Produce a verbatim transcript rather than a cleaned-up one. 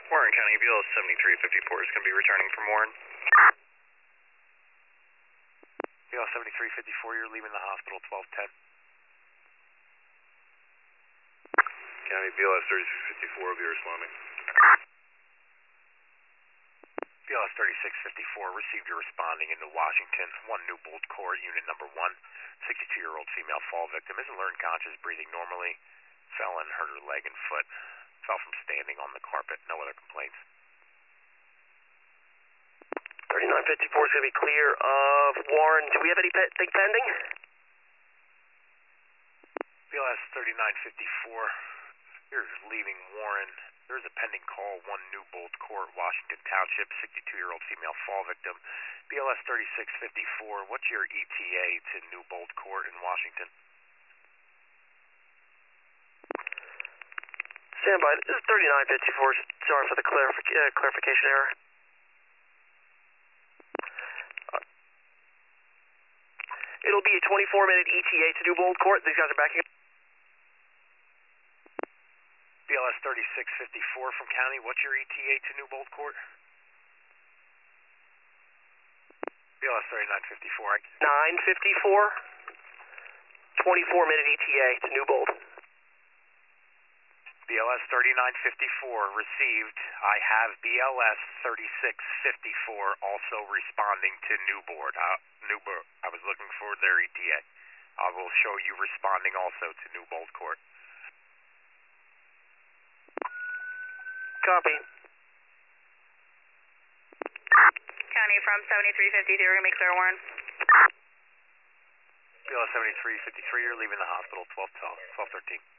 Warren County, B L S seventy-three fifty-four is going to be returning from Warren. B L S seventy-three fifty-four, you're leaving the hospital twelve ten. County, B L S thirty-six fifty-four will be responding. B L S thirty-six fifty-four, received your responding into Washington. One Newbold Court, unit number one. sixty-two-year-old female fall victim isn't learned conscious, breathing normally. Fell and hurt her leg and foot. Fell from standing on the carpet. No other complaints. thirty-nine fifty-four is going to be clear of Warren. Do we have anything pending? B L S thirty-nine fifty-four, you're leaving Warren. There's a pending call, one Newbold Court, Washington Township, sixty-two-year-old female fall victim. B L S thirty-six fifty-four, what's your E T A to Newbold Court in Washington? Stand by. This is thirty-nine fifty-four. Sorry for the clarific uh, clarification error. Uh, it'll be a twenty-four minute E T A to Newbold Court. These guys are backing up. B L S thirty-six fifty-four from County, what's your E T A to Newbold Court? B L S thirty-nine fifty-four. nine fifty-four. twenty-four minute E T A to Newbold. B L S thirty-nine fifty-four received. I have B L S thirty-six fifty-four also responding to Newbold. Uh, Newbold. I was looking for their E T A. I will show you responding also to Newbold Court. Copy. County from seventy-three fifty-three, we're going to be clear, Warren. B L S seventy-three fifty-three, you're leaving the hospital twelve twelve, twelve thirteen.